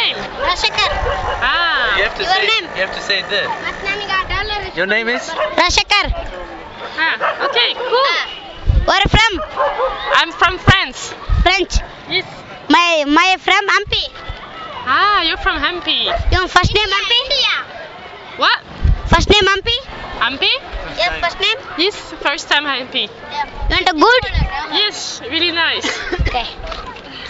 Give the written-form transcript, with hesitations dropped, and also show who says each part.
Speaker 1: name?
Speaker 2: Rashekar.
Speaker 1: Ah.
Speaker 2: Your name?
Speaker 3: You have to say this. Your name is?
Speaker 2: Rashekar.
Speaker 1: Okay, cool.
Speaker 2: Where from?
Speaker 1: I'm from France.
Speaker 2: French.
Speaker 1: Yes.
Speaker 2: My from Hampi.
Speaker 1: Ah, you're from Hampi.
Speaker 2: Your first name Hampi? India.
Speaker 1: What?
Speaker 2: First name Hampi?
Speaker 1: Hampi?
Speaker 2: Yes, first name.
Speaker 1: Yes, first time Hampi.
Speaker 2: You want a good?
Speaker 1: Yes, really nice.
Speaker 2: Okay.